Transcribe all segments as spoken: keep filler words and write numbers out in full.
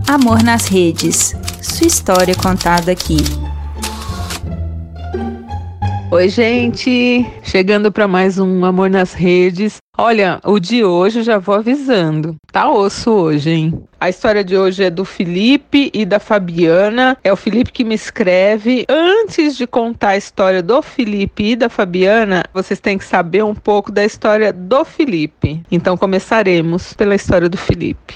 Amor nas Redes. Sua história contada aqui. Oi, gente! Chegando para mais um Amor nas Redes. Olha, o de hoje eu já vou avisando. Tá osso hoje, hein? A história de hoje é do Felipe e da Fabiana. É o Felipe que me escreve. Antes de contar a história do Felipe e da Fabiana, vocês têm que saber um pouco da história do Felipe. Então começaremos pela história do Felipe.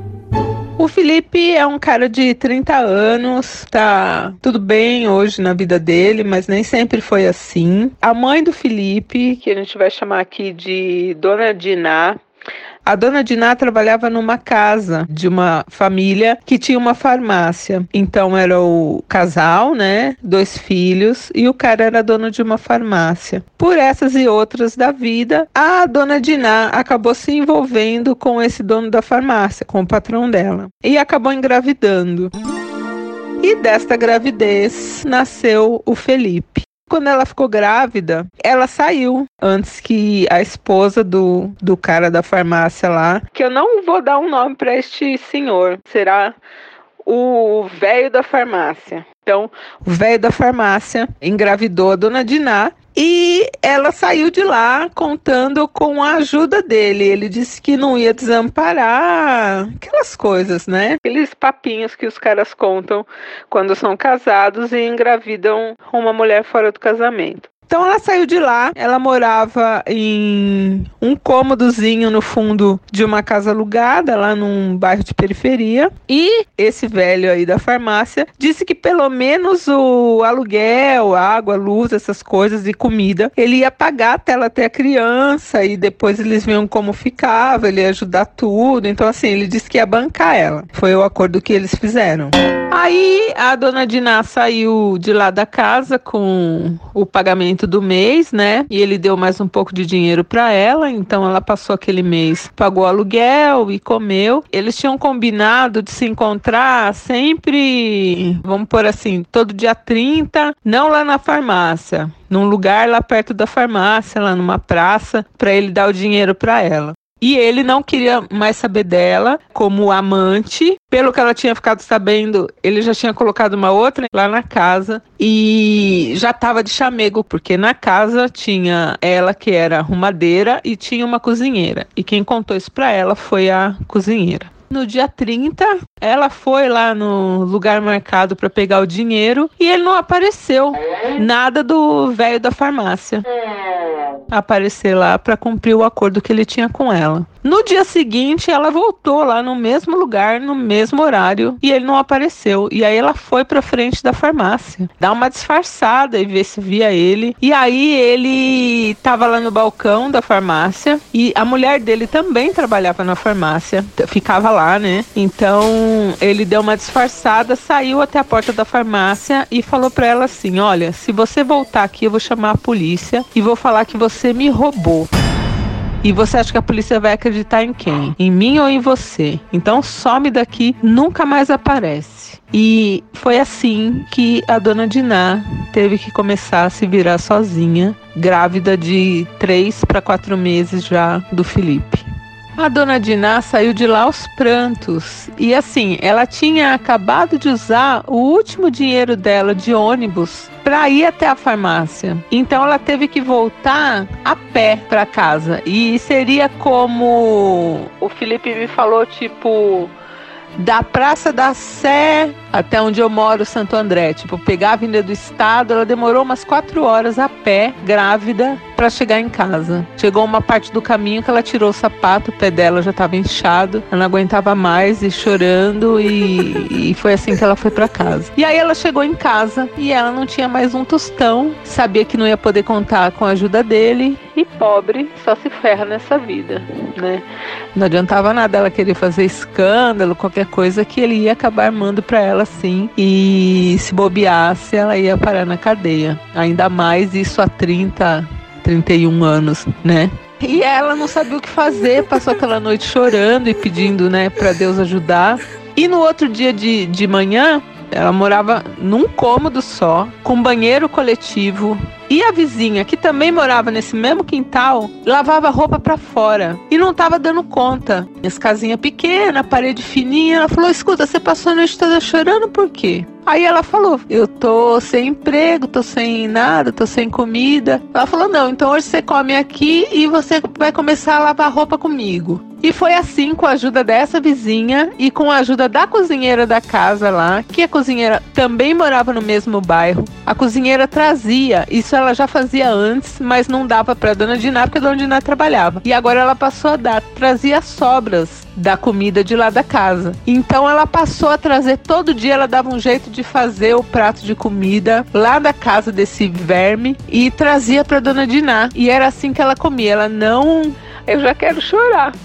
O Felipe é um cara de trinta anos, tá tudo bem hoje na vida dele, mas nem sempre foi assim. A mãe do Felipe, que a gente vai chamar aqui de Dona Diná, a Dona Diná trabalhava numa casa de uma família que tinha uma farmácia. Então era o casal, né? Dois filhos, e o cara era dono de uma farmácia. Por essas e outras da vida, a Dona Diná acabou se envolvendo com esse dono da farmácia, com o patrão dela. E acabou engravidando. E desta gravidez nasceu o Felipe. Quando ela ficou grávida, ela saiu antes que a esposa do, do cara da farmácia lá, que eu não vou dar um nome para este senhor, será o velho da farmácia. Então, o velho da farmácia engravidou a Dona Diná e ela saiu de lá contando com a ajuda dele. Ele disse que não ia desamparar, aquelas coisas, né? Aqueles papinhos que os caras contam quando são casados e engravidam uma mulher fora do casamento. Então ela saiu de lá, ela morava em um cômodozinho no fundo de uma casa alugada, lá num bairro de periferia. E esse velho aí da farmácia disse que pelo menos o aluguel, água, luz, essas coisas e comida, ele ia pagar até ela ter a criança e depois eles viam como ficava, ele ia ajudar tudo. Então assim, ele disse que ia bancar ela. Foi o acordo que eles fizeram. Aí a Dona Diná saiu de lá da casa com o pagamento do mês, né? E ele deu mais um pouco de dinheiro para ela, então ela passou aquele mês, pagou aluguel e comeu. Eles tinham combinado de se encontrar sempre, vamos pôr assim, todo dia trinta, não lá na farmácia, num lugar lá perto da farmácia, lá numa praça, para ele dar o dinheiro para ela. E ele não queria mais saber dela como amante. Pelo que ela tinha ficado sabendo, ele já tinha colocado uma outra lá na casa e já estava de chamego, porque na casa tinha ela que era arrumadeira e tinha uma cozinheira. E quem contou isso para ela foi a cozinheira. No dia trinta, ela foi lá no lugar marcado para pegar o dinheiro e ele não apareceu. Nada do velho da farmácia aparecer lá para cumprir o acordo que ele tinha com ela. No dia seguinte, ela voltou lá no mesmo lugar, no mesmo horário, e ele não apareceu. E aí ela foi pra frente da farmácia, dar uma disfarçada e ver se via ele. E aí ele tava lá no balcão da farmácia, e a mulher dele também trabalhava na farmácia, ficava lá, né? Então ele deu uma disfarçada, saiu até a porta da farmácia e falou pra ela assim: olha, se você voltar aqui, eu vou chamar a polícia e vou falar que você me roubou. E você acha que a polícia vai acreditar em quem? Em mim ou em você? Então some daqui, nunca mais aparece. E foi assim que a Dona Diná teve que começar a se virar sozinha, grávida de três para quatro meses já do Felipe. A Dona Diná saiu de lá aos prantos. E assim, ela tinha acabado de usar o último dinheiro dela de ônibus para ir até a farmácia. Então ela teve que voltar a pé para casa. E seria como o Felipe me falou, tipo, da Praça da Sé até onde eu moro, Santo André. Tipo, pegar a Avenida do Estado, ela demorou umas quatro horas a pé, grávida, para chegar em casa. Chegou uma parte do caminho que ela tirou o sapato, o pé dela já estava inchado, ela não aguentava mais e chorando, e, e foi assim que ela foi para casa. E aí ela chegou em casa e ela não tinha mais um tostão, sabia que não ia poder contar com a ajuda dele, e pobre só se ferra nessa vida, né? Não adiantava nada ela querer fazer escândalo, qualquer coisa, que ele ia acabar armando para ela assim, e se bobeasse ela ia parar na cadeia. Ainda mais isso há trinta, trinta e um anos, né? E ela não sabia o que fazer, passou aquela noite chorando e pedindo, né, para Deus ajudar. E no outro dia de, de manhã, ela morava num cômodo só, com banheiro coletivo E a vizinha, que também morava nesse mesmo quintal, lavava roupa pra fora e não tava dando conta. As casinhas pequenas, parede fininha. Ela falou: escuta, você passou a noite toda chorando por quê? Aí ela falou: eu tô sem emprego, tô sem nada, tô sem comida. Ela falou: não, então hoje você come aqui e você vai começar a lavar roupa comigo. E foi assim, com a ajuda dessa vizinha e com a ajuda da cozinheira da casa lá, que a cozinheira também morava no mesmo bairro. A cozinheira trazia, isso ela já fazia antes, mas não dava pra Dona Diná, porque a Dona Diná trabalhava. E agora ela passou a dar, trazia sobras da comida de lá da casa. Então ela passou a trazer todo dia, ela dava um jeito de fazer o prato de comida lá da casa desse verme e trazia pra Dona Diná. E era assim que ela comia, ela não... Eu já quero chorar.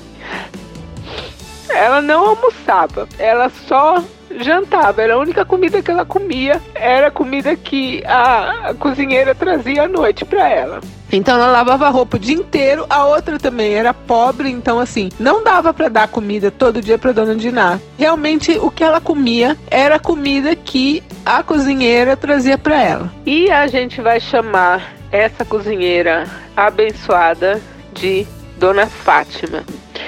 Ela não almoçava, ela só jantava. Era a única comida que ela comia, era a comida que a, a cozinheira trazia à noite pra ela. Então ela lavava a roupa o dia inteiro. A outra também era pobre, então assim, não dava pra dar comida todo dia pra Dona Diná. Realmente o que ela comia era a comida que a cozinheira trazia pra ela. E a gente vai chamar essa cozinheira abençoada de Dona Fátima.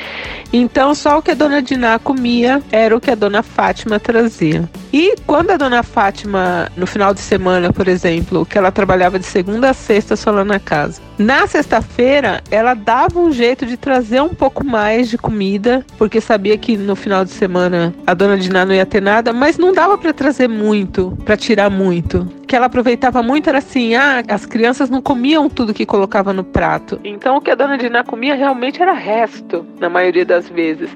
Então só o que a Dona Diná comia era o que a Dona Fátima trazia. E quando a Dona Fátima, no final de semana, por exemplo, que ela trabalhava de segunda a sexta só lá na casa, na sexta-feira ela dava um jeito de trazer um pouco mais de comida, porque sabia que no final de semana a Dona Diná não ia ter nada, mas não dava para trazer muito, para tirar muito. O que ela aproveitava muito era assim: ah, as crianças não comiam tudo que colocava no prato. Então o que a Dona Diná comia realmente era resto, na maioria das vezes.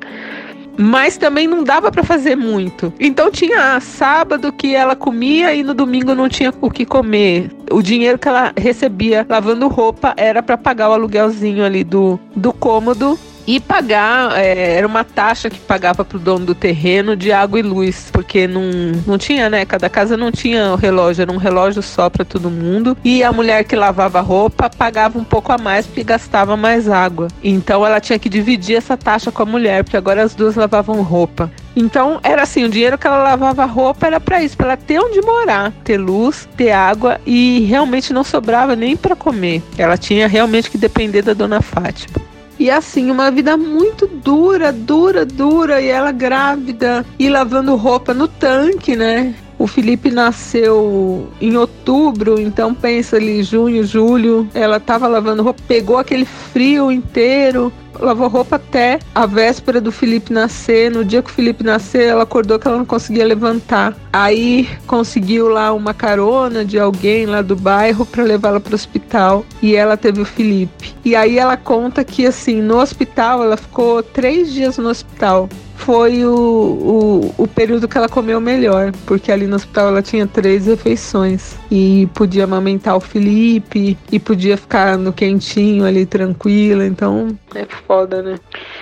Mas também não dava para fazer muito. Então tinha sábado que ela comia e no domingo não tinha o que comer. O dinheiro que ela recebia lavando roupa era para pagar o aluguelzinho ali do, do cômodo e pagar, é, era uma taxa que pagava pro dono do terreno de água e luz, porque não, não tinha, né, cada casa não tinha o relógio, era um relógio só para todo mundo, e a mulher que lavava roupa pagava um pouco a mais porque gastava mais água, então ela tinha que dividir essa taxa com a mulher, porque agora as duas lavavam roupa. Então era assim, o dinheiro que ela lavava roupa era para isso, para ela ter onde morar, ter luz, ter água, e realmente não sobrava nem para comer, ela tinha realmente que depender da Dona Fátima. E assim, uma vida muito dura, dura, dura, e ela grávida e lavando roupa no tanque, né? O Felipe nasceu em outubro, então pensa ali, junho, julho, ela tava lavando roupa, pegou aquele frio inteiro, lavou roupa até a véspera do Felipe nascer. No dia que o Felipe nascer, ela acordou que ela não conseguia levantar. Aí conseguiu lá uma carona de alguém lá do bairro para levá-la para o hospital, e ela teve o Felipe. E aí ela conta que assim, no hospital, ela ficou três dias no hospital. Foi o, o, o período que ela comeu melhor, porque ali no hospital ela tinha três refeições e podia amamentar o Felipe e podia ficar no quentinho ali, tranquila. Então é foda, né?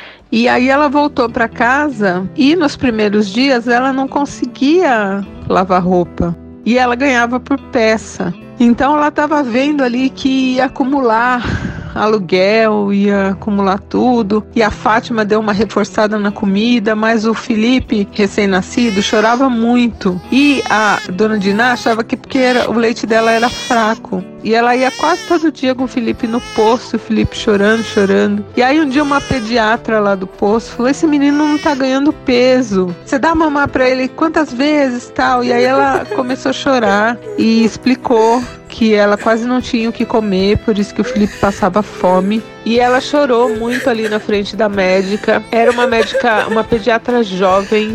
E aí ela voltou para casa e nos primeiros dias ela não conseguia lavar roupa e ela ganhava por peça. Então ela estava vendo ali que ia acumular aluguel, ia acumular tudo, e a Fátima deu uma reforçada na comida, mas o Felipe, recém-nascido, chorava muito, e a Dona Diná achava que porque era, o leite dela era fraco, e ela ia quase todo dia com o Felipe no posto, o Felipe chorando, chorando, e aí um dia uma pediatra lá do posto falou: esse menino não tá ganhando peso, você dá mamar pra ele quantas vezes, tal, e aí ela começou a chorar, e explicou que ela quase não tinha o que comer, por isso que o Felipe passava fome. E ela chorou muito ali na frente da médica. Era uma médica, uma pediatra jovem,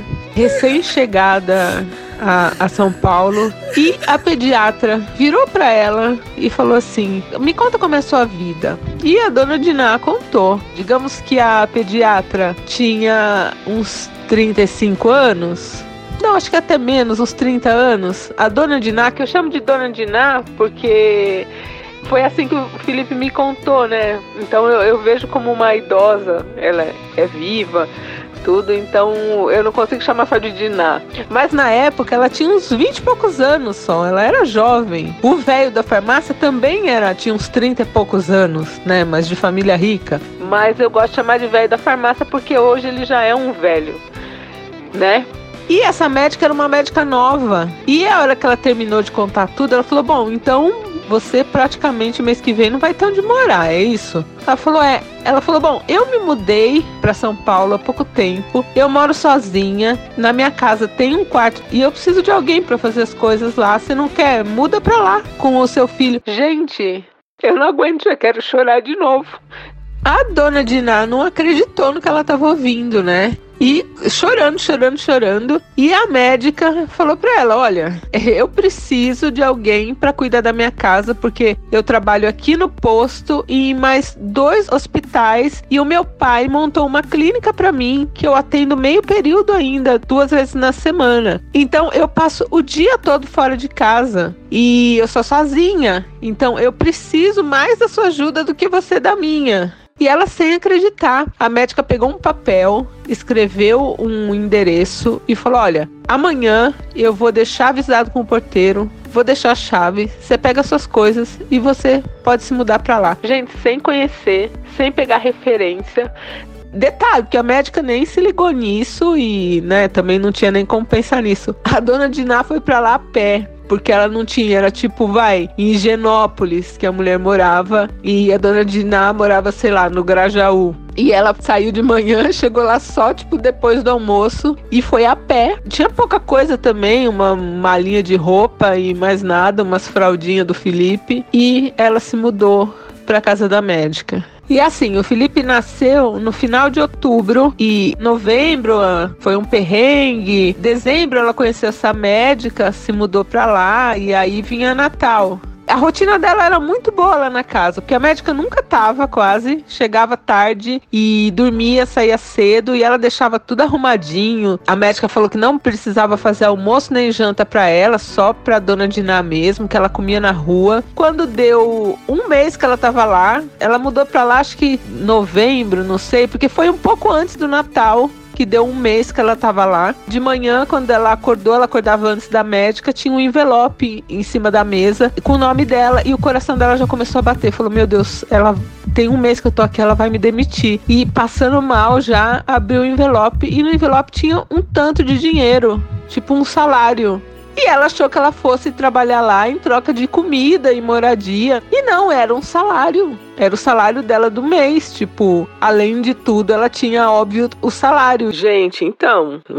recém-chegada a, a São Paulo. E a pediatra virou para ela e falou assim: me conta como é a sua vida. E a Dona Diná contou. Digamos que a pediatra tinha uns trinta e cinco anos. Não, acho que até menos, uns trinta anos. A Dona Diná, que eu chamo de Dona Diná porque foi assim que o Felipe me contou, né? Então eu, eu vejo como uma idosa, ela é, é viva, tudo, então eu não consigo chamar só de Diná. Mas na época ela tinha uns vinte e poucos anos só, ela era jovem. O velho da farmácia também era, tinha uns trinta e poucos anos, né? Mas de família rica. Mas eu gosto de chamar de velho da farmácia porque hoje ele já é um velho, né? E essa médica era uma médica nova. E a hora que ela terminou de contar tudo, ela falou, bom, então você praticamente mês que vem não vai ter onde morar, é isso? Ela falou, é. Ela falou, bom, eu me mudei pra São Paulo há pouco tempo, eu moro sozinha, na minha casa tem um quarto e eu preciso de alguém pra fazer as coisas lá, você não quer? Muda pra lá com o seu filho. Gente, eu não aguento, eu quero chorar de novo. A dona Diná não acreditou no que ela tava ouvindo, né? E chorando, chorando, chorando. E a médica falou pra ela, olha, eu preciso de alguém pra cuidar da minha casa, porque eu trabalho aqui no posto e em mais dois hospitais, e o meu pai montou uma clínica pra mim, que eu atendo meio período ainda, duas vezes na semana. Então eu passo o dia todo fora de casa e eu sou sozinha, então eu preciso mais da sua ajuda do que você da minha. E ela, sem acreditar, a médica pegou um papel, escreveu um endereço e falou, olha, amanhã eu vou deixar avisado com o porteiro, vou deixar a chave, você pega suas coisas e você pode se mudar pra lá. Gente, sem conhecer, sem pegar referência. Detalhe, que a médica nem se ligou nisso e, né, também não tinha nem como pensar nisso. A dona Diná foi pra lá a pé, porque ela não tinha, era tipo, vai, em Higienópolis, que a mulher morava, e a dona Diná morava, sei lá, no Grajaú. E ela saiu de manhã, chegou lá só, tipo, depois do almoço, e foi a pé. Tinha pouca coisa também, uma malinha de roupa e mais nada, umas fraldinhas do Felipe, e ela se mudou pra casa da médica. E assim, o Felipe nasceu no final de outubro e novembro foi um perrengue. Dezembro ela conheceu essa médica, se mudou pra lá e aí vinha Natal. A rotina dela era muito boa lá na casa, porque a médica nunca tava quase, chegava tarde e dormia, saía cedo e ela deixava tudo arrumadinho. A médica falou que não precisava fazer almoço nem janta pra ela, só pra dona Diná mesmo, que ela comia na rua. Quando deu um mês que ela tava lá, ela mudou pra lá, acho que novembro, não sei, porque foi um pouco antes do Natal, que deu um mês que ela tava lá. De manhã, quando ela acordou, ela acordava antes da médica, tinha um envelope em cima da mesa com o nome dela e o coração dela já começou a bater. Falou, meu Deus, ela tem um mês que eu tô aqui, ela vai me demitir. E passando mal já, abriu o envelope e no envelope tinha um tanto de dinheiro, tipo um salário. E ela achou que ela fosse trabalhar lá em troca de comida e moradia. E não, era um salário. Era o salário dela do mês, tipo, além de tudo, ela tinha, óbvio, o salário. Gente, então, não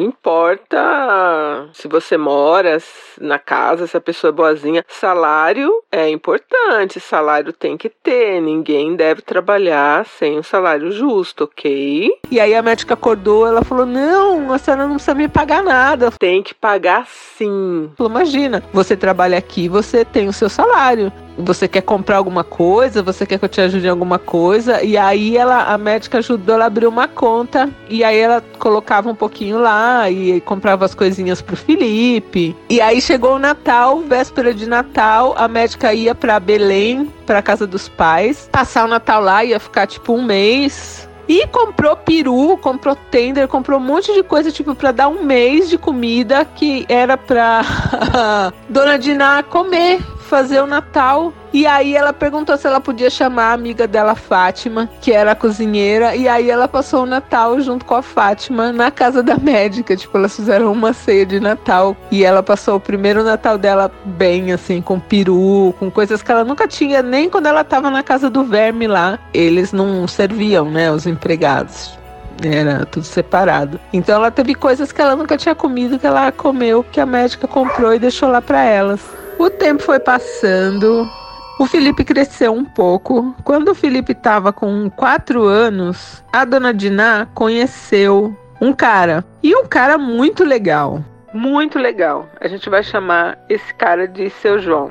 importa se você mora na casa, se a pessoa é boazinha, salário é importante, salário tem que ter, ninguém deve trabalhar sem um salário justo, ok? E aí a médica acordou, ela falou, não, a senhora não precisa me pagar nada. Tem que pagar sim. Falou, imagina, você trabalha aqui, você tem o seu salário. Você quer comprar alguma coisa, você quer que eu te ajude em alguma coisa, e aí ela, a médica ajudou ela a abrir uma conta, e aí ela colocava um pouquinho lá, e comprava as coisinhas pro Felipe, e aí chegou o Natal, véspera de Natal, a médica ia pra Belém, pra casa dos pais, passar o Natal lá, ia ficar tipo um mês, e comprou peru, comprou tender, comprou um monte de coisa, tipo, pra dar um mês de comida, que era pra dona Diná comer, fazer o Natal. E aí ela perguntou se ela podia chamar a amiga dela, Fátima, que era a cozinheira, e aí ela passou o Natal junto com a Fátima na casa da médica, tipo, elas fizeram uma ceia de Natal, e ela passou o primeiro Natal dela bem, assim, com peru, com coisas que ela nunca tinha, nem quando ela tava na casa do verme lá, eles não serviam, né, os empregados. Era tudo separado. Então ela teve coisas que ela nunca tinha comido, que ela comeu, que a médica comprou e deixou lá pra elas. O tempo foi passando, o Felipe cresceu um pouco. Quando o Felipe estava com quatro anos, a dona Diná conheceu um cara. E um cara muito legal, muito legal. A gente vai chamar esse cara de Seu João.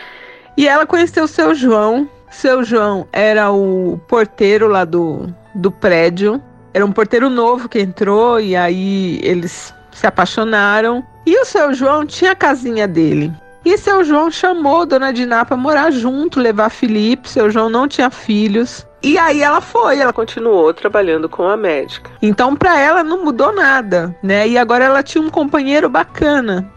E ela conheceu o Seu João. Seu João era o porteiro lá do, do prédio. Era um porteiro novo que entrou e aí eles se apaixonaram. E o Seu João tinha a casinha dele. E Seu João chamou Dona Diná para morar junto, levar Felipe. Seu João não tinha filhos. E aí ela foi, ela continuou trabalhando com a médica. Então para ela não mudou nada, né? E agora ela tinha um companheiro bacana.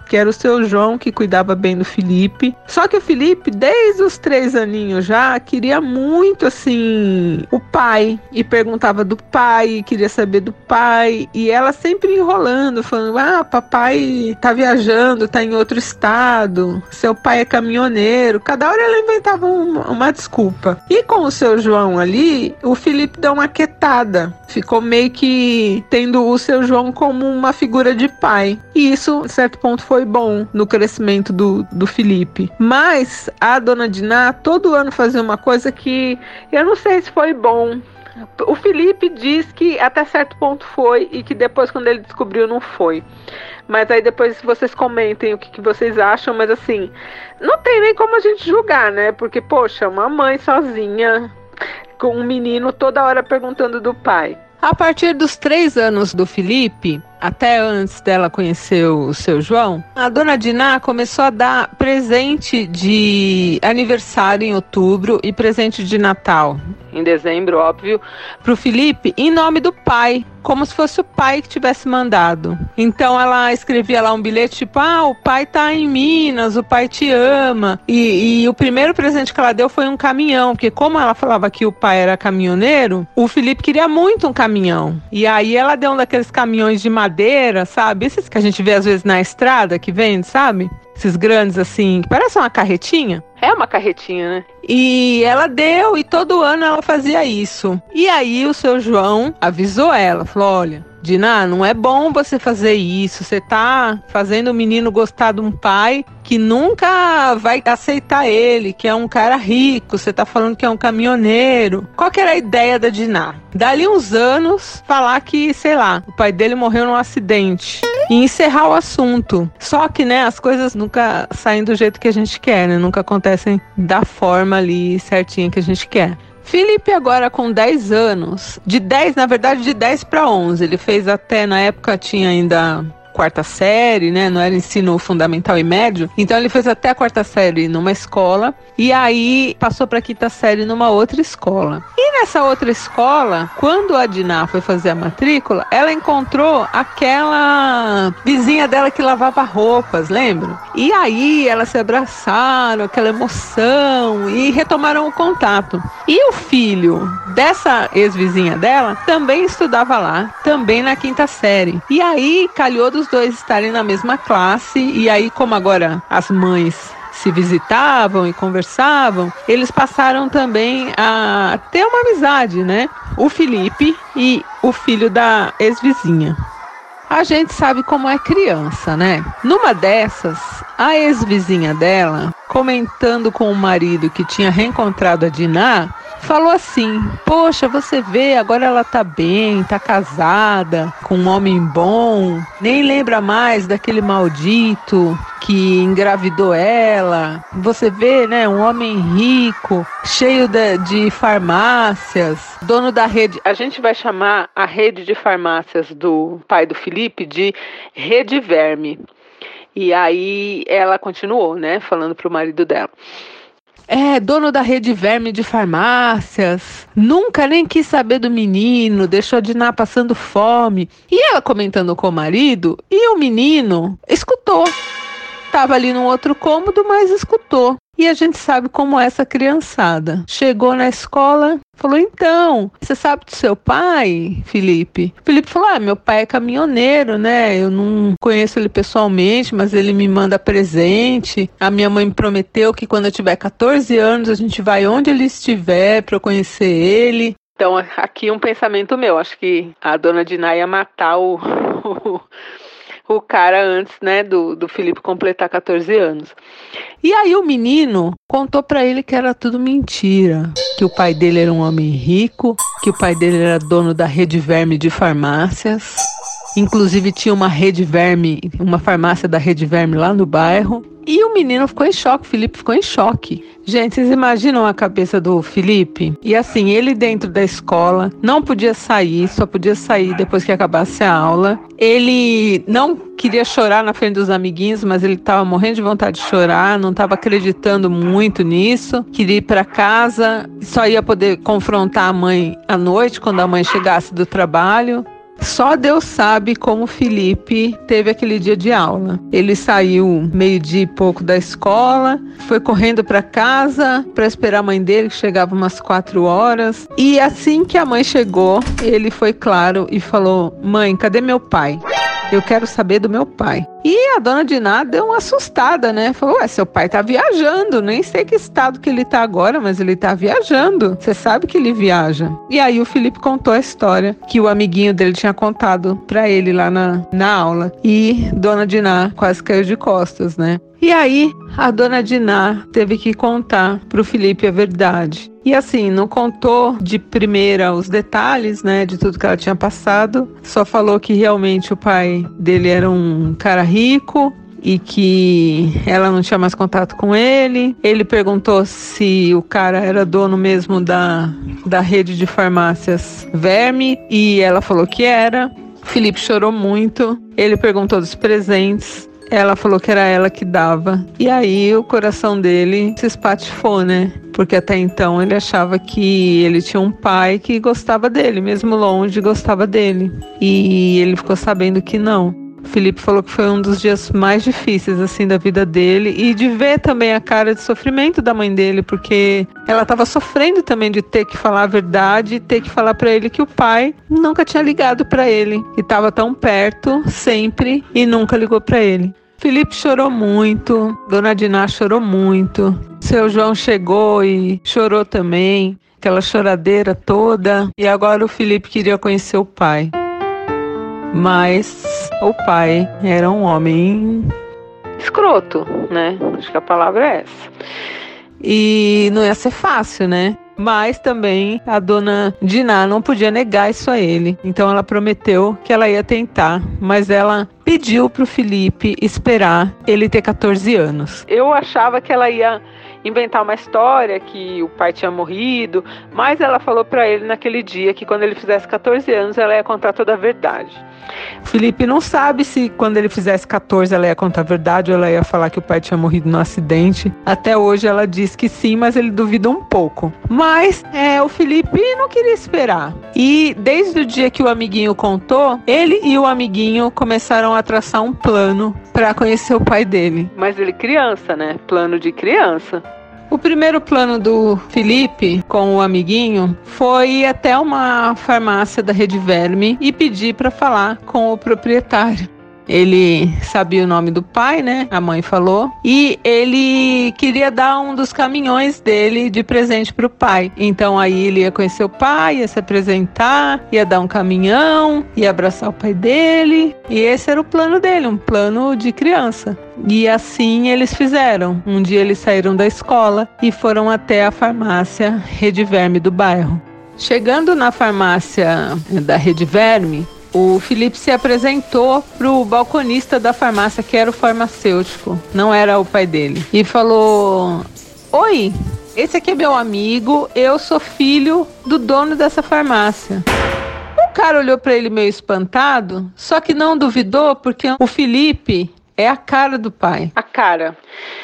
que era o seu João, que cuidava bem do Felipe. Só que o Felipe, desde os três aninhos já, queria muito, assim, o pai. E perguntava do pai, queria saber do pai. E ela sempre enrolando, falando, ah, papai tá viajando, tá em outro estado, seu pai é caminhoneiro. Cada hora ela inventava uma, uma desculpa. E com o seu João ali, o Felipe deu uma quietada. Ficou meio que tendo o seu João como uma figura de pai. E isso, a certo ponto, foi bom no crescimento do, do Felipe. Mas a dona Diná todo ano fazia uma coisa que eu não sei se foi bom. O Felipe diz que até certo ponto foi e que depois, quando ele descobriu, não foi. Mas aí depois vocês comentem o que, que vocês acham. Mas assim, não tem nem como a gente julgar, né? Porque, poxa, uma mãe sozinha com um menino toda hora perguntando do pai. A partir dos três anos do Felipe, até antes dela conhecer o seu João, a dona Diná começou a dar presente de aniversário em outubro e presente de Natal, em dezembro, óbvio, para o Felipe, em nome do pai, como se fosse o pai que tivesse mandado. Então ela escrevia lá um bilhete tipo, ah, o pai tá em Minas, o pai te ama. E, e o primeiro presente que ela deu foi um caminhão, porque como ela falava que o pai era caminhoneiro, o Felipe queria muito um caminhão. E aí ela deu um daqueles caminhões de madeira, sabe? Esses que a gente vê às vezes na estrada, que vende, sabe? Esses grandes assim, que parecem uma carretinha. É uma carretinha, né? E ela deu, e todo ano ela fazia isso. E aí o seu João avisou ela, falou, olha, Diná, não é bom você fazer isso, você tá fazendo o menino gostar de um pai que nunca vai aceitar ele, que é um cara rico, você tá falando que é um caminhoneiro. Qual que era a ideia da Diná? Dali uns anos, falar que, sei lá, o pai dele morreu num acidente e encerrar o assunto. Só que, né, as coisas nunca saem do jeito que a gente quer, né, nunca acontecem da forma ali certinha que a gente quer. Felipe agora com dez anos, de dez, na verdade de dez para onze, ele fez até, na época tinha ainda quarta série, né, não era ensino fundamental e médio, então ele fez até a quarta série numa escola e aí passou para a quinta série numa outra escola. E nessa outra escola, quando a Diná foi fazer a matrícula, ela encontrou aquela vizinha dela que lavava roupas, lembra? E aí elas se abraçaram, aquela emoção, e retomaram o contato. E o filho dessa ex-vizinha dela também estudava lá, também na quinta série. E aí calhou dos dois estarem na mesma classe, e aí como agora as mães se visitavam e conversavam, eles passaram também a ter uma amizade, né? O Felipe e o filho da ex-vizinha. A gente sabe como é criança, né? Numa dessas, a ex-vizinha dela, comentando com o marido que tinha reencontrado a Diná, falou assim, poxa, você vê, agora ela tá bem, tá casada, com um homem bom, nem lembra mais daquele maldito que engravidou ela. Você vê, né, um homem rico, cheio de, de farmácias, dono da rede. A gente vai chamar a rede de farmácias do pai do Felipe de Rede Verme. E aí ela continuou, né, falando pro marido dela. É, dono da Rede Verme de farmácias, nunca nem quis saber do menino, deixou a Diná passando fome. E ela comentando com o marido, e o menino escutou. Tava ali num outro cômodo, mas escutou. E a gente sabe como é essa criançada. Chegou na escola, falou, então, você sabe do seu pai, Felipe? Felipe falou, ah, meu pai é caminhoneiro, né? Eu não conheço ele pessoalmente, mas ele me manda presente. A minha mãe me prometeu que quando eu tiver catorze anos, a gente vai onde ele estiver para eu conhecer ele. Então, aqui um pensamento meu. Acho que a dona Diná ia matar o... o cara antes, né, do, do Felipe completar catorze anos. E aí o menino contou pra ele que era tudo mentira, que o pai dele era um homem rico, que o pai dele era dono da Rede Verme de farmácias, inclusive tinha uma Rede Verme, uma farmácia da Rede Verme lá no bairro. E o menino ficou em choque, o Felipe ficou em choque. Gente, vocês imaginam a cabeça do Felipe? E assim, ele dentro da escola, não podia sair, só podia sair depois que acabasse a aula. Ele não queria chorar na frente dos amiguinhos, mas ele estava morrendo de vontade de chorar, não estava acreditando muito nisso. Queria ir para casa, só ia poder confrontar a mãe à noite, quando a mãe chegasse do trabalho. Só Deus sabe como Felipe teve aquele dia de aula. Ele saiu meio-dia e pouco da escola, foi correndo para casa para esperar a mãe dele, que chegava umas quatro horas. E assim que a mãe chegou, ele foi claro e falou: mãe, cadê meu pai? Eu quero saber do meu pai. E a dona Diná deu uma assustada, né? Falou: ué, seu pai tá viajando. Nem sei que estado que ele tá agora, mas ele tá viajando. Você sabe que ele viaja. E aí o Felipe contou a história que o amiguinho dele tinha contado pra ele lá na, na aula. E dona Diná quase caiu de costas, né? E aí a dona Diná teve que contar pro Felipe a verdade. E assim, não contou de primeira os detalhes, né, de tudo que ela tinha passado. Só falou que realmente o pai dele era um cara rico e que ela não tinha mais contato com ele. Ele perguntou se o cara era dono mesmo da, da rede de farmácias Verme e ela falou que era. Felipe chorou muito. Ele perguntou dos presentes. Ela falou que era ela que dava. E aí o coração dele se espatifou, né? Porque até então ele achava que ele tinha um pai que gostava dele, mesmo longe gostava dele. E ele ficou sabendo que não. O Felipe falou que foi um dos dias mais difíceis assim da vida dele e de ver também a cara de sofrimento da mãe dele, porque ela estava sofrendo também de ter que falar a verdade e ter que falar para ele que o pai nunca tinha ligado para ele e estava tão perto sempre e nunca ligou para ele. Felipe chorou muito, dona Diná chorou muito, seu João chegou e chorou também, aquela choradeira toda, e agora o Felipe queria conhecer o pai. Mas o pai era um homem escroto, né? Acho que a palavra é essa. E não ia ser fácil, né? Mas também a dona Diná não podia negar isso a ele. Então ela prometeu que ela ia tentar, mas ela pediu pro Felipe esperar ele ter catorze anos. Eu achava que ela ia inventar uma história que o pai tinha morrido, mas ela falou para ele naquele dia que quando ele fizesse catorze anos ela ia contar toda a verdade. O Felipe não sabe se quando ele fizesse catorze ela ia contar a verdade ou ela ia falar que o pai tinha morrido num acidente. Até hoje ela diz que sim, mas ele duvida um pouco. Mas é, o Felipe não queria esperar. E desde o dia que o amiguinho contou, ele e o amiguinho começaram a traçar um plano para conhecer o pai dele. Mas ele criança, né? Plano de criança. O primeiro plano do Felipe com o amiguinho foi ir até uma farmácia da Rede Verme e pedir para falar com o proprietário. Ele sabia o nome do pai, né? A mãe falou. E ele queria dar um dos caminhões dele de presente pro pai. Então aí ele ia conhecer o pai, ia se apresentar, ia dar um caminhão, ia abraçar o pai dele. E esse era o plano dele, um plano de criança. E assim eles fizeram. Um dia eles saíram da escola e foram até a farmácia Rede Verme do bairro. Chegando na farmácia da Rede Verme, o Felipe se apresentou pro balconista da farmácia, que era o farmacêutico, não era o pai dele. E falou: oi, esse aqui é meu amigo, eu sou filho do dono dessa farmácia. O cara olhou para ele meio espantado, só que não duvidou, porque o Felipe é a cara do pai. A cara.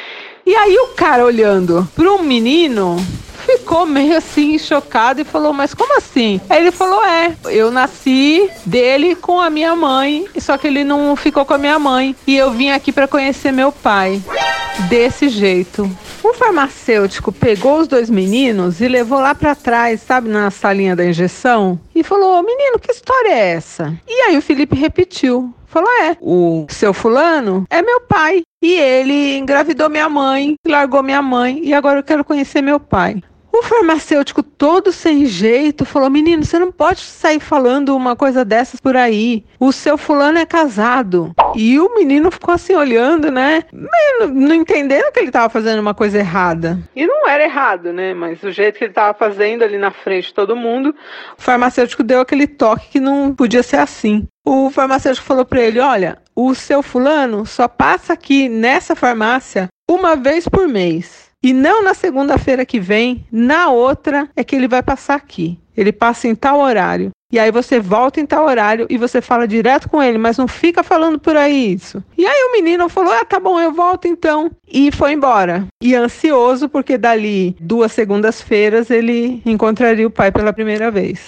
E aí o cara olhando pro menino ficou meio assim chocado e falou: mas como assim? Aí ele falou: é, eu nasci dele com a minha mãe, só que ele não ficou com a minha mãe e eu vim aqui para conhecer meu pai. Desse jeito. O farmacêutico pegou os dois meninos e levou lá para trás, sabe, na salinha da injeção, e falou: menino, que história é essa? E aí o Felipe repetiu. Falou: é, o seu fulano é meu pai. E ele engravidou minha mãe, largou minha mãe e agora eu quero conhecer meu pai. O farmacêutico, todo sem jeito, falou: menino, você não pode sair falando uma coisa dessas por aí. O seu fulano é casado. E o menino ficou assim olhando, né? Meio não entendendo que ele estava fazendo uma coisa errada. E não era errado, né? Mas o jeito que ele estava fazendo ali na frente de todo mundo, o farmacêutico deu aquele toque que não podia ser assim. O farmacêutico falou para ele: olha, o seu fulano só passa aqui nessa farmácia uma vez por mês. E não na segunda-feira que vem, na outra é que ele vai passar aqui. Ele passa em tal horário. E aí você volta em tal horário e você fala direto com ele, mas não fica falando por aí isso. E aí o menino falou: ah, tá bom, eu volto então. E foi embora. E ansioso, porque dali duas segundas-feiras ele encontraria o pai pela primeira vez.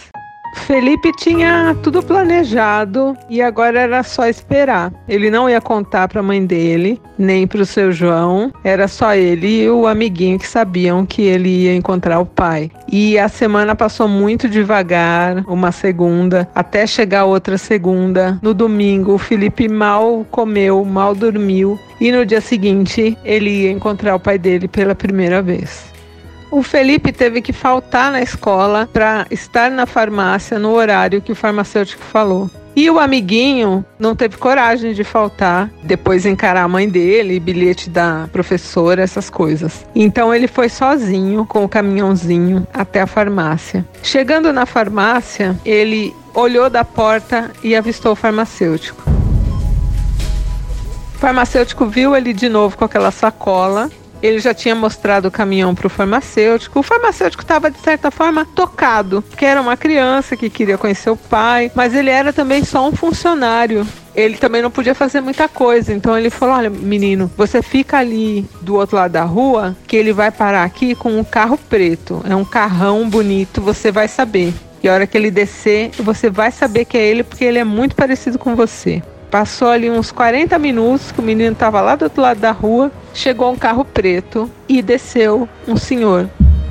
Felipe tinha tudo planejado e agora era só esperar. Ele não ia contar para a mãe dele, nem para o seu João. Era só ele e o amiguinho que sabiam que ele ia encontrar o pai. E a semana passou muito devagar, uma segunda, até chegar outra segunda. No domingo, o Felipe mal comeu, mal dormiu. E no dia seguinte, ele ia encontrar o pai dele pela primeira vez. O Felipe teve que faltar na escola para estar na farmácia no horário que o farmacêutico falou. E o amiguinho não teve coragem de faltar, depois encarar a mãe dele, bilhete da professora, essas coisas. Então ele foi sozinho com o caminhãozinho até a farmácia. Chegando na farmácia, ele olhou da porta e avistou o farmacêutico. O farmacêutico viu ele de novo com aquela sacola. Ele já tinha mostrado o caminhão para o farmacêutico. O farmacêutico estava, de certa forma, tocado, porque era uma criança que queria conhecer o pai, mas ele era também só um funcionário. Ele também não podia fazer muita coisa, então ele falou: olha, menino, você fica ali do outro lado da rua, que ele vai parar aqui com um carro preto. É um carrão bonito, você vai saber. E a hora que ele descer, você vai saber que é ele, porque ele é muito parecido com você. Passou ali uns quarenta minutos que o menino estava lá do outro lado da rua. Chegou um carro preto e desceu um senhor.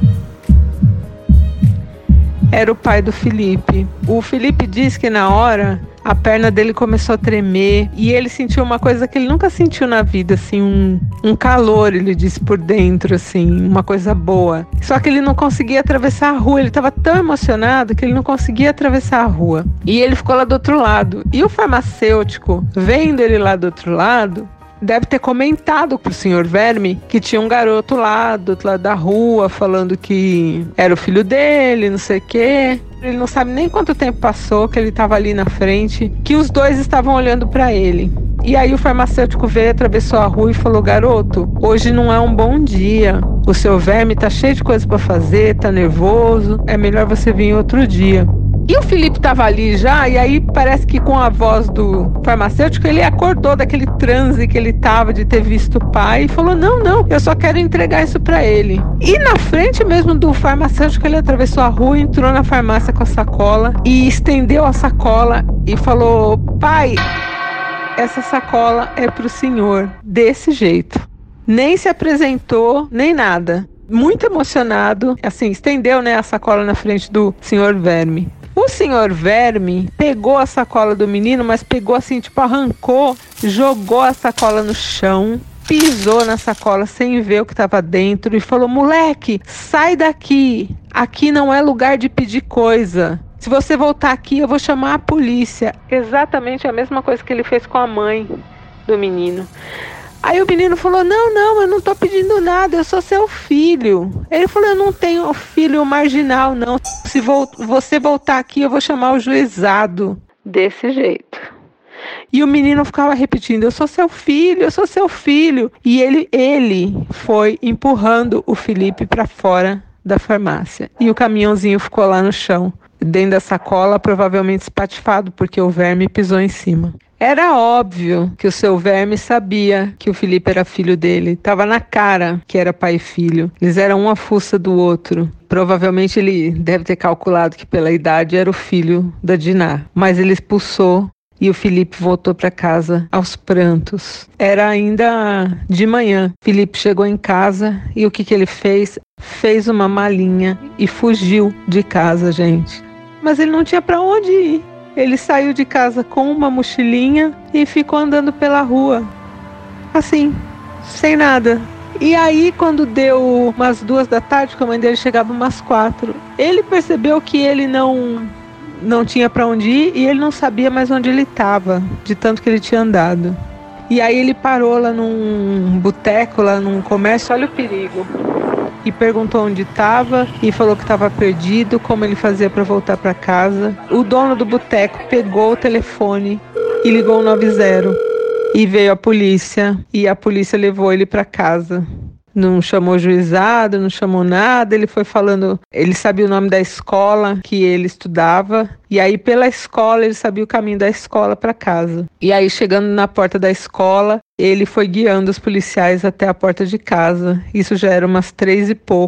Era o pai do Felipe. O Felipe disse que na hora a perna dele começou a tremer e ele sentiu uma coisa que ele nunca sentiu na vida, assim, um, um calor, ele disse, por dentro, assim, uma coisa boa. Só que ele não conseguia atravessar a rua, ele estava tão emocionado que ele não conseguia atravessar a rua. E ele ficou lá do outro lado. E o farmacêutico, vendo ele lá do outro lado, deve ter comentado pro senhor Verme que tinha um garoto lá do outro lado da rua falando que era o filho dele, não sei o quê. Ele não sabe nem quanto tempo passou que ele estava ali na frente, que os dois estavam olhando para ele. E aí o farmacêutico veio, atravessou a rua e falou: garoto, hoje não é um bom dia. O seu Verme tá cheio de coisa para fazer, tá nervoso, é melhor você vir outro dia. E o Felipe estava ali já, e aí parece que com a voz do farmacêutico ele acordou daquele transe que ele estava de ter visto o pai e falou: não, não, eu só quero entregar isso para ele. E na frente mesmo do farmacêutico ele atravessou a rua, entrou na farmácia com a sacola e estendeu a sacola e falou: pai, essa sacola é pro senhor, desse jeito. Nem se apresentou, nem nada. Muito emocionado, assim, estendeu, né, a sacola na frente do senhor Verme. O senhor Verme pegou a sacola do menino, mas pegou assim, tipo, arrancou, jogou a sacola no chão, pisou na sacola sem ver o que estava dentro e falou: moleque, sai daqui, aqui não é lugar de pedir coisa. Se você voltar aqui, eu vou chamar a polícia. Exatamente a mesma coisa que ele fez com a mãe do menino. Aí o menino falou: não, não, eu não tô pedindo nada, eu sou seu filho. Ele falou: eu não tenho filho marginal, não. Se vo- você voltar aqui, eu vou chamar o juizado. Desse jeito. E o menino ficava repetindo: eu sou seu filho, eu sou seu filho. E ele, ele foi empurrando o Felipe para fora da farmácia. E o caminhãozinho ficou lá no chão, dentro da sacola, provavelmente espatifado, porque o Verme pisou em cima. Era óbvio que o seu Verme sabia que o Felipe era filho dele. Tava na cara que era pai e filho. Eles eram uma fuça do outro. Provavelmente ele deve ter calculado que pela idade era o filho da Diná. Mas ele expulsou e o Felipe voltou para casa aos prantos. Era ainda de manhã. Felipe chegou em casa e o que, que ele fez? Fez uma malinha e fugiu de casa, gente. Mas ele não tinha para onde ir. Ele saiu de casa com uma mochilinha e ficou andando pela rua, assim, sem nada. E aí, quando deu umas duas da tarde, que a mãe dele chegava umas quatro, ele percebeu que ele não, não tinha para onde ir e ele não sabia mais onde ele estava, de tanto que ele tinha andado. E aí ele parou lá num boteco, lá num comércio, olha o perigo. E perguntou onde estava e falou que estava perdido, como ele fazia para voltar para casa. O dono do boteco pegou o telefone e ligou o noventa e veio a polícia e a polícia levou ele para casa. Não chamou juizado, não chamou nada, ele foi falando, ele sabia o nome da escola que ele estudava, e aí pela escola ele sabia o caminho da escola para casa. E aí chegando na porta da escola, ele foi guiando os policiais até a porta de casa, isso já era umas três e pouco,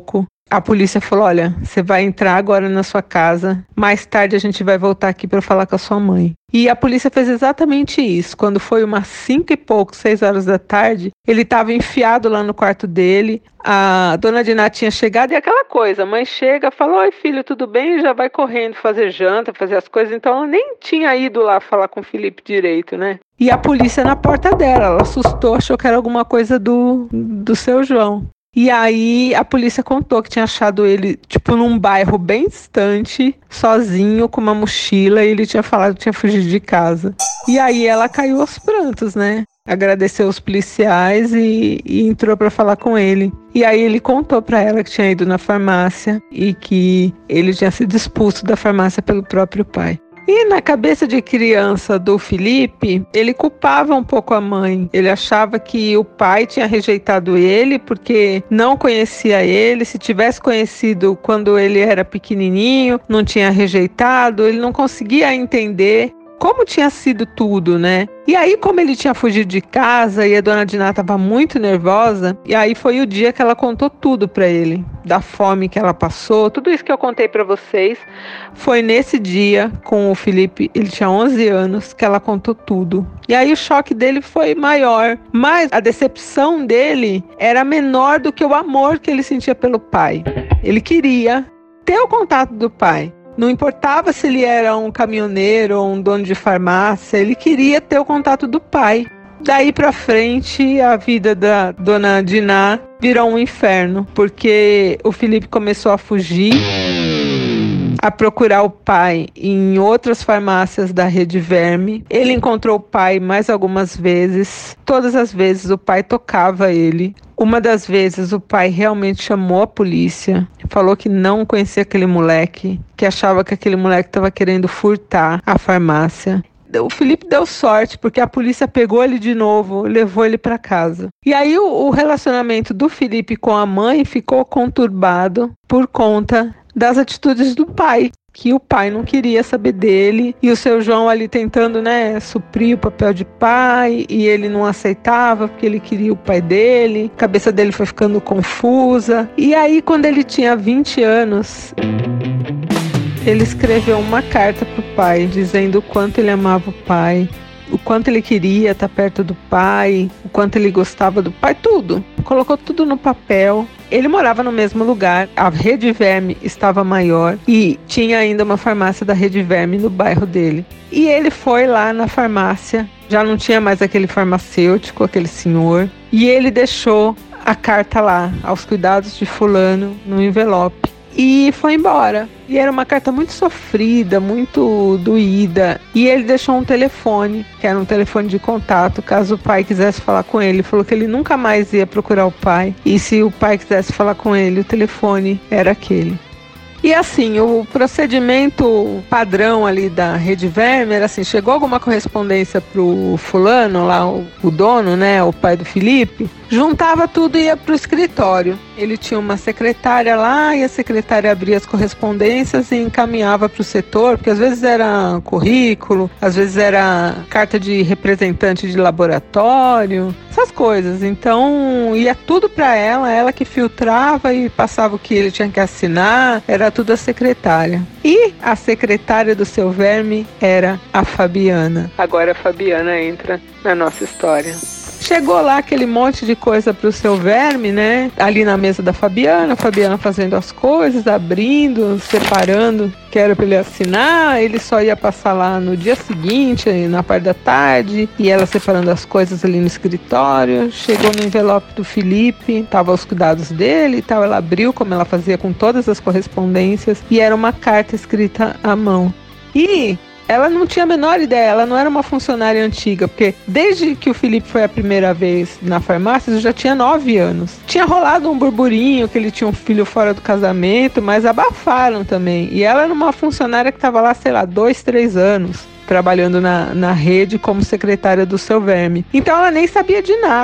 A polícia falou, olha, você vai entrar agora na sua casa, mais tarde a gente vai voltar aqui para falar com a sua mãe. E a polícia fez exatamente isso. Quando foi umas cinco e pouco, seis horas da tarde, ele estava enfiado lá no quarto dele, a dona Diná tinha chegado e aquela coisa, a mãe chega, fala, oi filho, tudo bem? E já vai correndo fazer janta, fazer as coisas, então ela nem tinha ido lá falar com o Felipe direito, né? E a polícia na porta dela, ela assustou, achou que era alguma coisa do, do seu João. E aí a polícia contou que tinha achado ele, tipo, num bairro bem distante, sozinho, com uma mochila, e ele tinha falado que tinha fugido de casa. E aí ela caiu aos prantos, né? Agradeceu os policiais e, e entrou para falar com ele. E aí ele contou para ela que tinha ido na farmácia e que ele tinha sido expulso da farmácia pelo próprio pai. E na cabeça de criança do Felipe, ele culpava um pouco a mãe. Ele achava que o pai tinha rejeitado ele porque não conhecia ele. Se tivesse conhecido quando ele era pequenininho, não tinha rejeitado. Ele não conseguia entender como tinha sido tudo, né? E aí, como ele tinha fugido de casa e a dona Diná estava muito nervosa, e aí foi o dia que ela contou tudo para ele, da fome que ela passou, tudo isso que eu contei para vocês, foi nesse dia com o Felipe, ele tinha onze anos, que ela contou tudo. E aí o choque dele foi maior, mas a decepção dele era menor do que o amor que ele sentia pelo pai. Ele queria ter o contato do pai. Não importava se ele era um caminhoneiro ou um dono de farmácia, ele queria ter o contato do pai. Daí pra frente, a vida da dona Diná virou um inferno, porque o Felipe começou a fugir, a procurar o pai em outras farmácias da Rede Verme. Ele encontrou o pai mais algumas vezes. Todas as vezes o pai tocava ele. Uma das vezes o pai realmente chamou a polícia, falou que não conhecia aquele moleque, que achava que aquele moleque estava querendo furtar a farmácia. O Felipe deu sorte, porque a polícia pegou ele de novo, levou ele para casa. E aí o, o relacionamento do Felipe com a mãe ficou conturbado por conta das atitudes do pai, que o pai não queria saber dele, e o seu João ali tentando, né, suprir o papel de pai, e ele não aceitava porque ele queria o pai dele, a cabeça dele foi ficando confusa. E aí, quando ele tinha vinte anos, ele escreveu uma carta pro pai, dizendo o quanto ele amava o pai, o quanto ele queria estar perto do pai, o quanto ele gostava do pai, tudo. Colocou tudo no papel. Ele morava no mesmo lugar, a Rede Verme estava maior e tinha ainda uma farmácia da Rede Verme no bairro dele. E ele foi lá na farmácia, já não tinha mais aquele farmacêutico, aquele senhor, e ele deixou a carta lá, aos cuidados de fulano, no envelope. E foi embora. E era uma carta muito sofrida, muito doída. E ele deixou um telefone, que era um telefone de contato, caso o pai quisesse falar com ele. Ele falou que ele nunca mais ia procurar o pai. E se o pai quisesse falar com ele, o telefone era aquele. E assim, o procedimento padrão ali da Rede Verme era assim, chegou alguma correspondência pro fulano lá, o, o dono, né, o pai do Felipe, juntava tudo e ia pro escritório. Ele tinha uma secretária lá e a secretária abria as correspondências e encaminhava pro setor, porque às vezes era currículo, às vezes era carta de representante de laboratório, essas coisas. Então ia tudo para ela, ela que filtrava e passava o que ele tinha que assinar, era tudo a secretária. E a secretária do seu Verme era a Fabiana. Agora a Fabiana entra na nossa história. Chegou lá aquele monte de coisa pro seu Verme, né? Ali na mesa da Fabiana, a Fabiana fazendo as coisas, abrindo, separando, que era pra ele assinar. Ele só ia passar lá no dia seguinte, na parte da tarde, e ela separando as coisas ali no escritório. Chegou no envelope do Felipe, tava aos cuidados dele e tal. Ela abriu, como ela fazia com todas as correspondências, e era uma carta escrita à mão. E ela não tinha a menor ideia, ela não era uma funcionária antiga, porque desde que o Felipe foi a primeira vez na farmácia, ele já tinha nove anos. Tinha rolado um burburinho que ele tinha um filho fora do casamento, mas abafaram também. E ela era uma funcionária que estava lá, sei lá, dois, três anos, trabalhando na, na rede como secretária do seu Verme. Então ela nem sabia de nada.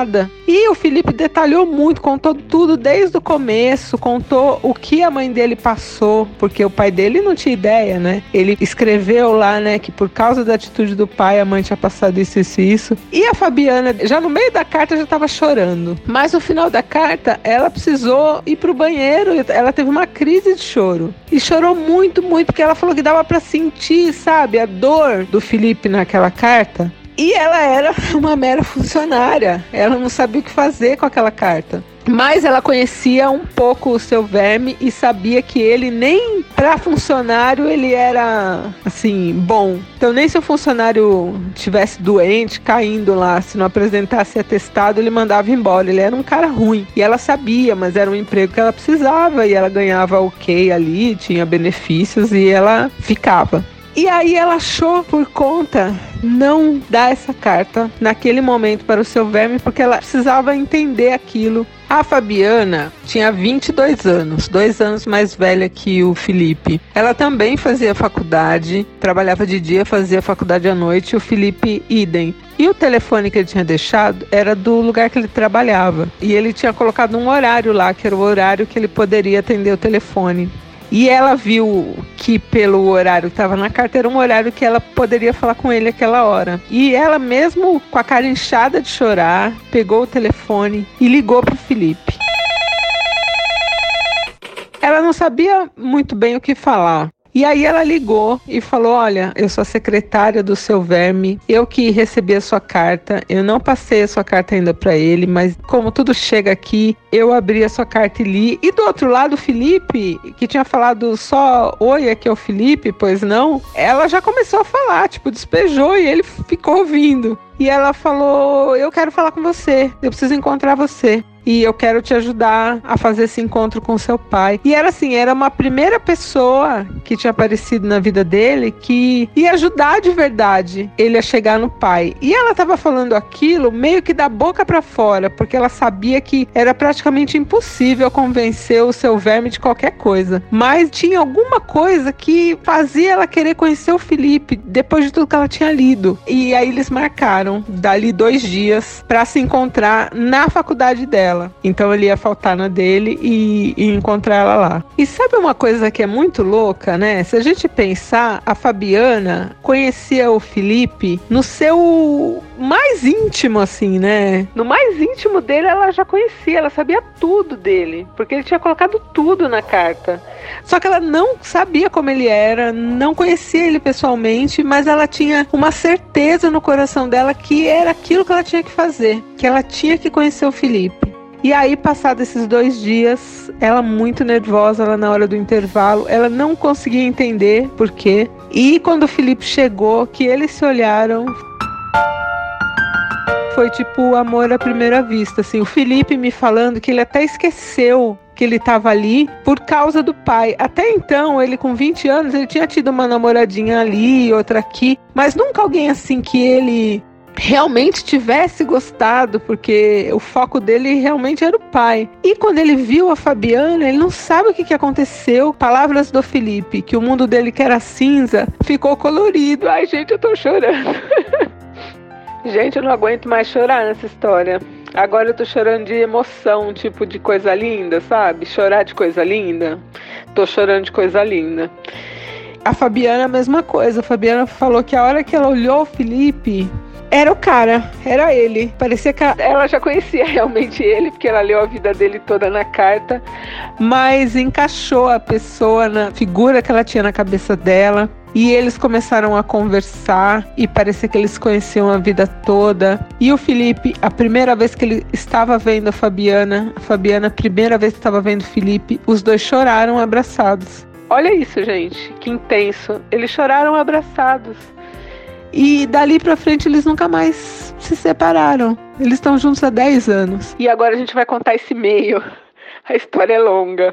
E o Felipe detalhou muito, contou tudo desde o começo, contou o que a mãe dele passou, porque o pai dele não tinha ideia, né? Ele escreveu lá, né, que por causa da atitude do pai, a mãe tinha passado isso, isso e isso. E a Fabiana, já no meio da carta, já estava chorando. Mas no final da carta, ela precisou ir pro banheiro, ela teve uma crise de choro. E chorou muito, muito, porque ela falou que dava pra sentir, sabe, a dor do Felipe naquela carta. E ela era uma mera funcionária, ela não sabia o que fazer com aquela carta. Mas ela conhecia um pouco o seu verme e sabia que ele nem para funcionário ele era assim bom. Então nem se o funcionário tivesse doente, caindo lá, se não apresentasse atestado, ele mandava embora. Ele era um cara ruim. E ela sabia, mas era um emprego que ela precisava e ela ganhava ok ali, tinha benefícios e ela ficava. E aí ela achou por conta não dar essa carta naquele momento para o seu verme, porque ela precisava entender aquilo. A Fabiana tinha vinte e dois anos, dois anos mais velha que o Felipe. Ela também fazia faculdade, trabalhava de dia, fazia faculdade à noite, o Felipe idem. E o telefone que ele tinha deixado era do lugar que ele trabalhava. E ele tinha colocado um horário lá, que era o horário que ele poderia atender o telefone. E ela viu que pelo horário que estava na carta era um horário que ela poderia falar com ele aquela hora. E ela mesmo com a cara inchada de chorar, pegou o telefone e ligou para o Felipe. Ela não sabia muito bem o que falar. E aí ela ligou e falou: olha, eu sou a secretária do seu verme, eu que recebi a sua carta, eu não passei a sua carta ainda para ele, mas como tudo chega aqui, eu abri a sua carta e li. E do outro lado, o Felipe, que tinha falado só oi, aqui é o Felipe, pois não, ela já começou a falar, tipo, despejou e ele ficou ouvindo. E ela falou: eu quero falar com você, eu preciso encontrar você. E eu quero te ajudar a fazer esse encontro com seu pai. E era assim, era uma primeira pessoa que tinha aparecido na vida dele que ia ajudar de verdade ele a chegar no pai. E ela estava falando aquilo meio que da boca para fora, porque ela sabia que era praticamente impossível convencer o seu verme de qualquer coisa. Mas tinha alguma coisa que fazia ela querer conhecer o Felipe, depois de tudo que ela tinha lido. E aí eles marcaram, dali dois dias, para se encontrar na faculdade dela. Então ele ia faltar na dele e, e encontrar ela lá. E sabe uma coisa que é muito louca, né? Se a gente pensar, a Fabiana conhecia o Felipe no seu mais íntimo, assim, né? No mais íntimo dele ela já conhecia, ela sabia tudo dele, porque ele tinha colocado tudo na carta. Só que ela não sabia como ele era, não conhecia ele pessoalmente, mas ela tinha uma certeza no coração dela que era aquilo que ela tinha que fazer, que ela tinha que conhecer o Felipe. E aí, passados esses dois dias, ela muito nervosa, ela na hora do intervalo, ela não conseguia entender por quê. E quando o Felipe chegou, que eles se olharam, foi tipo amor à primeira vista, assim. O Felipe me falando que ele até esqueceu que ele estava ali por causa do pai. Até então, ele com vinte anos, ele tinha tido uma namoradinha ali, outra aqui, mas nunca alguém assim que ele realmente tivesse gostado, porque o foco dele realmente era o pai. E quando ele viu a Fabiana, ele não sabe o que, que aconteceu. Palavras do Felipe, que o mundo dele que era cinza, ficou colorido. Ai, gente, eu tô chorando. Gente, eu não aguento mais chorar nessa história. Agora eu tô chorando de emoção, tipo de coisa linda, sabe? Chorar de coisa linda. Tô chorando de coisa linda. A Fabiana, a mesma coisa. A Fabiana falou que a hora que ela olhou o Felipe, era o cara, era ele. Parecia que ela já conhecia realmente ele, porque ela leu a vida dele toda na carta, mas encaixou a pessoa na figura que ela tinha na cabeça dela. E eles começaram a conversar e parecia que eles conheciam a vida toda. E o Felipe, a primeira vez que ele estava vendo a Fabiana, a Fabiana, a primeira vez que estava vendo o Felipe, os dois choraram abraçados. Olha isso, gente, que intenso. Eles choraram abraçados. E dali pra frente eles nunca mais se separaram. Eles estão juntos há dez anos. E agora a gente vai contar esse meio. A história é longa.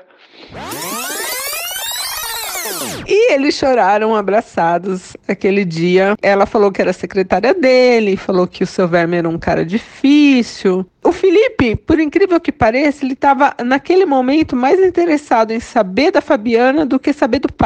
E eles choraram abraçados aquele dia. Ela falou que era secretária dele, falou que o seu verme era um cara difícil. O Felipe, por incrível que pareça, ele estava naquele momento mais interessado em saber da Fabiana do que saber do pai.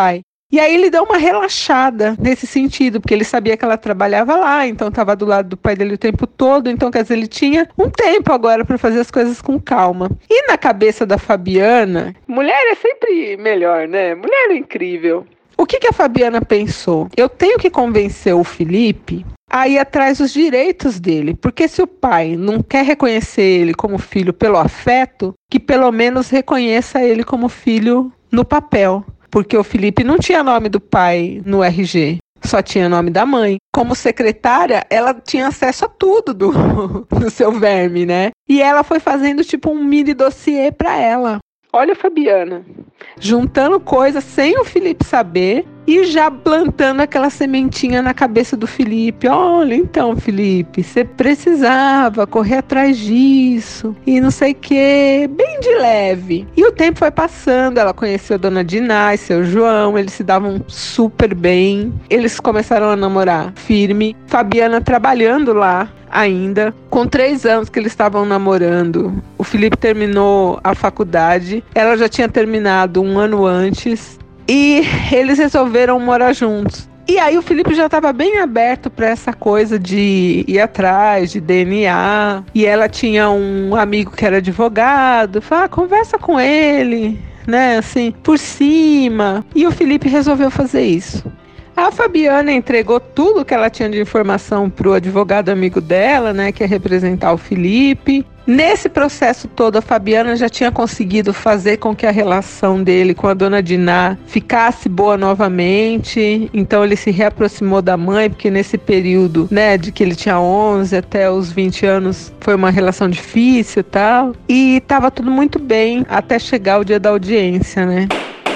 E aí ele deu uma relaxada nesse sentido, porque ele sabia que ela trabalhava lá, então estava do lado do pai dele o tempo todo, então quer dizer, ele tinha um tempo agora para fazer as coisas com calma. E na cabeça da Fabiana, mulher é sempre melhor, né? Mulher é incrível. O que que a Fabiana pensou? Eu tenho que convencer o Felipe a ir atrás dos direitos dele, porque se o pai não quer reconhecer ele como filho pelo afeto, que pelo menos reconheça ele como filho no papel. Porque o Felipe não tinha nome do pai no R G, só tinha nome da mãe. Como secretária, ela tinha acesso a tudo do, do seu verme, né? E ela foi fazendo tipo um mini dossiê para ela. Olha a Fabiana, juntando coisas sem o Felipe saber e já plantando aquela sementinha na cabeça do Felipe. Olha, então, Felipe, você precisava correr atrás disso e não sei o que, bem de leve. E o tempo foi passando, ela conheceu a Dona Diná e seu João, eles se davam super bem. Eles começaram a namorar firme, Fabiana trabalhando lá ainda. Com três anos que eles estavam namorando, o Felipe terminou a faculdade, ela já tinha terminado um ano antes e eles resolveram morar juntos. E aí o Felipe já estava bem aberto para essa coisa de ir atrás, de D N A. E ela tinha um amigo que era advogado, falou, ah, conversa com ele, né, assim, por cima. E o Felipe resolveu fazer isso. A Fabiana entregou tudo que ela tinha de informação para o advogado amigo dela, né, que ia representar o Felipe. Nesse processo todo, a Fabiana já tinha conseguido fazer com que a relação dele com a Dona Diná ficasse boa novamente. Então ele se reaproximou da mãe, porque nesse período, né, de que ele tinha onze até os vinte anos, foi uma relação difícil e tal. E estava tudo muito bem até chegar o dia da audiência, né?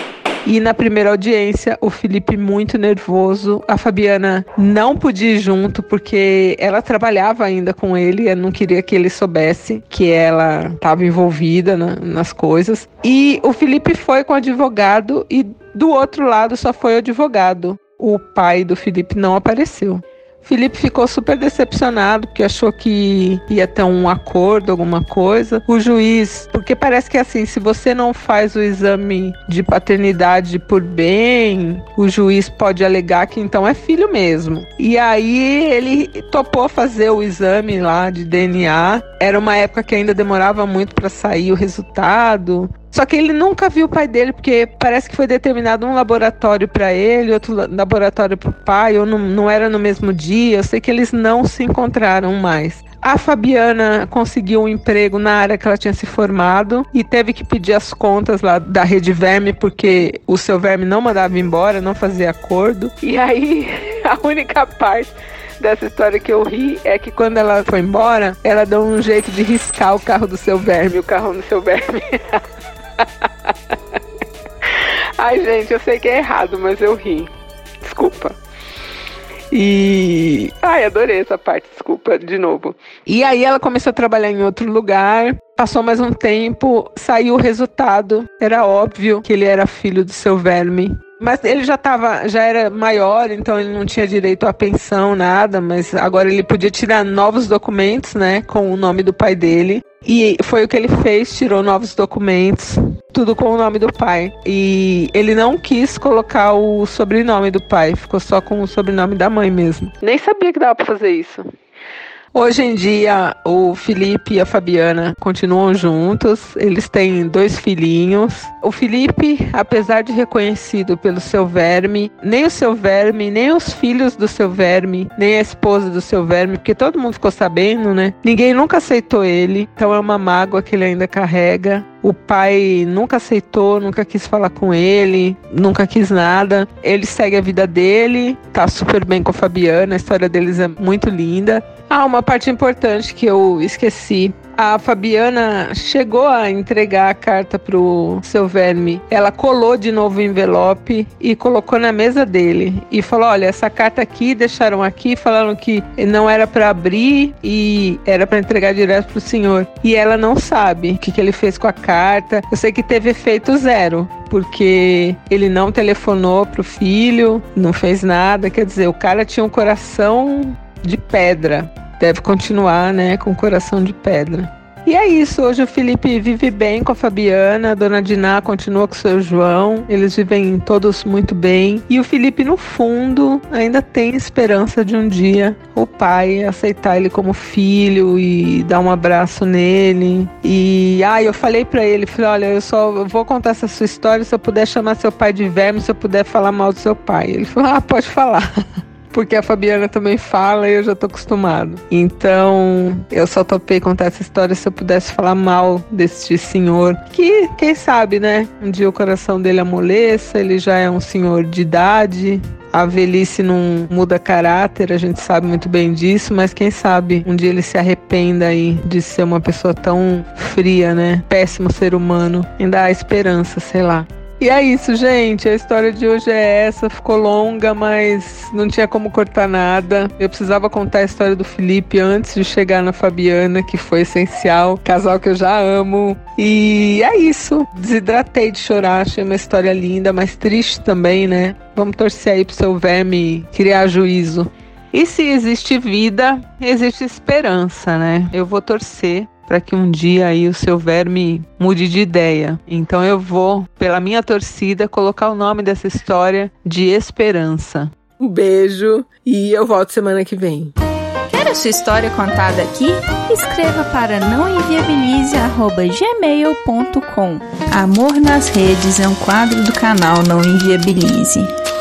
E na primeira audiência, o Felipe muito nervoso, a Fabiana não podia ir junto porque ela trabalhava ainda com ele, ela não queria que ele soubesse que ela estava envolvida na, nas coisas. E o Felipe foi com o advogado e do outro lado só foi o advogado. O pai do Felipe não apareceu. Felipe ficou super decepcionado, porque achou que ia ter um acordo, alguma coisa. O juiz, porque parece que assim, se você não faz o exame de paternidade por bem, o juiz pode alegar que então é filho mesmo. E aí ele topou fazer o exame lá de D N A. Era uma época que ainda demorava muito para sair o resultado. Só que ele nunca viu o pai dele, porque parece que foi determinado um laboratório para ele, outro laboratório para o pai, ou não, não era no mesmo dia. Eu sei que eles não se encontraram mais. A Fabiana conseguiu um emprego na área que ela tinha se formado e teve que pedir as contas lá da Rede Verme, porque o seu Verme não mandava embora, não fazia acordo. E aí, a única parte dessa história que eu ri é que quando ela foi embora, ela deu um jeito de riscar o carro do seu Verme, o carro do seu Verme. Ai, gente, eu sei que é errado, mas eu ri. Desculpa. E... Ai, adorei essa parte, desculpa, de novo. E aí ela começou a trabalhar em outro lugar. Passou mais um tempo, saiu o resultado. Era óbvio que ele era filho do seu Verme. Mas ele já tava, já era maior, então ele não tinha direito à pensão, nada. Mas agora ele podia tirar novos documentos, né, com o nome do pai dele. E foi o que ele fez, tirou novos documentos, tudo com o nome do pai. E ele não quis colocar o sobrenome do pai, ficou só com o sobrenome da mãe mesmo. Nem sabia que dava pra fazer isso. Hoje em dia, o Felipe e a Fabiana continuam juntos, eles têm dois filhinhos. O Felipe, apesar de reconhecido pelo seu Verme, nem o seu Verme, nem os filhos do seu Verme, nem a esposa do seu Verme, porque todo mundo ficou sabendo, né? Ninguém nunca aceitou ele, então é uma mágoa que ele ainda carrega. O pai nunca aceitou, nunca quis falar com ele, nunca quis nada. Ele segue a vida dele, tá super bem com a Fabiana, a história deles é muito linda. Ah, uma parte importante que eu esqueci. A Fabiana chegou a entregar a carta pro seu Verme. Ela colou de novo o envelope e colocou na mesa dele. E falou, olha, essa carta aqui, deixaram aqui, falaram que não era para abrir e era para entregar direto pro senhor. E ela não sabe o que, que ele fez com a carta. Eu sei que teve efeito zero, porque ele não telefonou pro filho, não fez nada. Quer dizer, o cara tinha um coração de pedra. Deve continuar, né, com o coração de pedra. E é isso, hoje o Felipe vive bem com a Fabiana, a dona Diná continua com o seu João, eles vivem todos muito bem. E o Felipe, no fundo, ainda tem esperança de um dia o pai aceitar ele como filho e dar um abraço nele. E, ah, eu falei pra ele, falei, olha, eu só vou contar essa sua história se eu puder chamar seu pai de verme, se eu puder falar mal do seu pai. Ele falou, ah, pode falar. Porque a Fabiana também fala e eu já tô acostumado. Então, eu só topei contar essa história se eu pudesse falar mal deste senhor. Que, quem sabe, né? Um dia o coração dele amoleça, ele já é um senhor de idade. A velhice não muda caráter, a gente sabe muito bem disso, mas quem sabe um dia ele se arrependa aí de ser uma pessoa tão fria, né? Péssimo ser humano. Ainda há esperança, sei lá. E é isso, gente, a história de hoje é essa, ficou longa, mas não tinha como cortar nada. Eu precisava contar a história do Felipe antes de chegar na Fabiana, que foi essencial, casal que eu já amo. E é isso, desidratei de chorar, achei uma história linda, mas triste também, né? Vamos torcer aí pro seu verme criar juízo. E se existe vida, existe esperança, né? Eu vou torcer para que um dia aí o seu verme mude de ideia. Então eu vou, pela minha torcida, colocar o nome dessa história de Esperança. Um beijo e eu volto semana que vem. Quer a sua história contada aqui? Escreva para não inviabilize arroba gmail ponto com. Amor nas Redes é um quadro do canal Não Inviabilize.